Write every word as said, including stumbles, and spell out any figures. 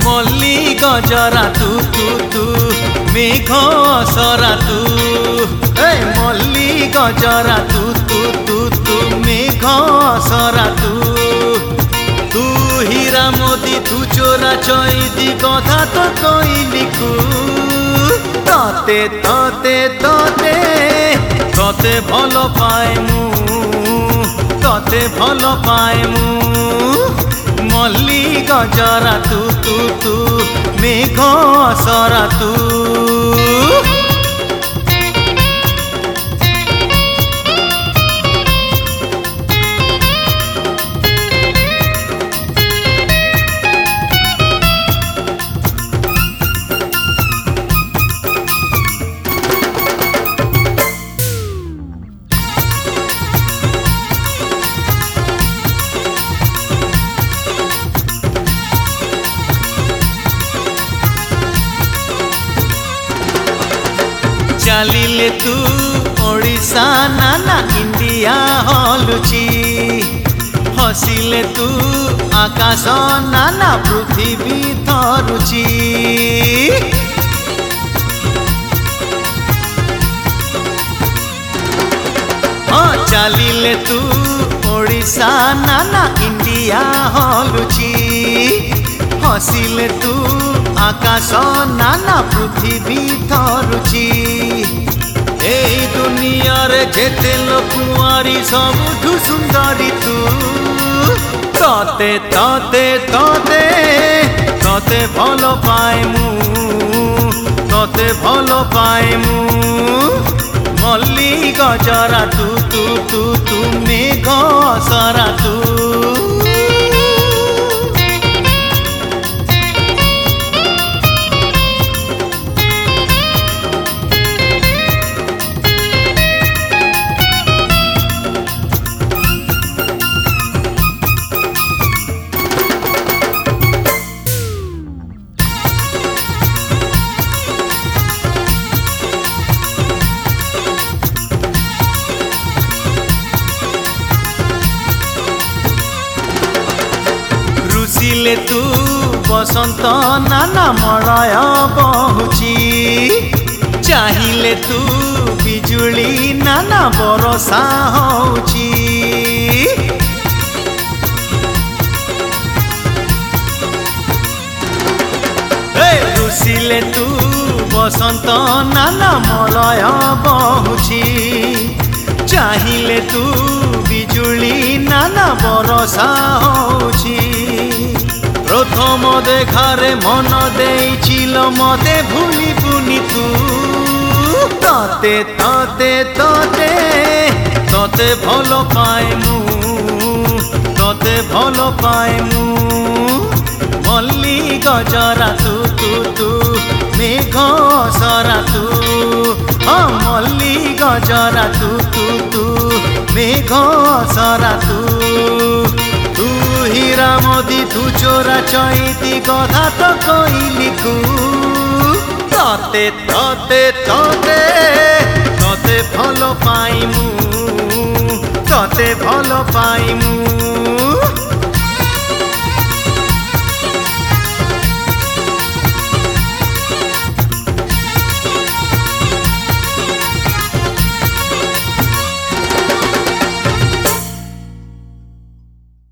मल्ली गजरा तू तू तू मेघ सरा तू ए मल्ली गजरा तू तू तू तू मेघ सरा तू तू हीरा मोदी तू चोरा चैदी कथा तो कइलिकु तते तते तते तते भल पाए मु तते भल पाए मु मल्ली गजरा तू तू तू मेघ सरा तू चलिले तू ओडिशा नाना इंडिया हलुची हसिले तू आकाश नाना पृथ्वी थरुची हाँ चलिले तू ओडिशा नाना इंडिया हलुची हसिले तू आकाश नाना पृथ्वी थरुची ए दुनिया रे जेते लोकुआरी सबुठु सुंदरी तू तते तते तते तते भल पाए मु तते भल पाए मु मल्ली गजरा तू तू तू तू मेघ सरा तू रुसिले तू बसंत नाना मलय बहुची चाहिए तू बिजुली नाना बरसा होची रुसिले तू बसंत नाना मलय बहुची चाहिए तू बिजुली नाना बरसा होची प्रथम देखारे मन देइचिल मते भूली बुनी तू तते तते तते तते भल पाए मु तते भल पाए मु मल्ली गजरा तू तू तू मेघ सरा तू हाँ मल्ली गजरा तू तू तू मेघ सरा तू तू हीरा मोदी तू चोरा चैती कथा तो कइलिकु तते तते तते तते भल पाइमु तते भल पाइमु।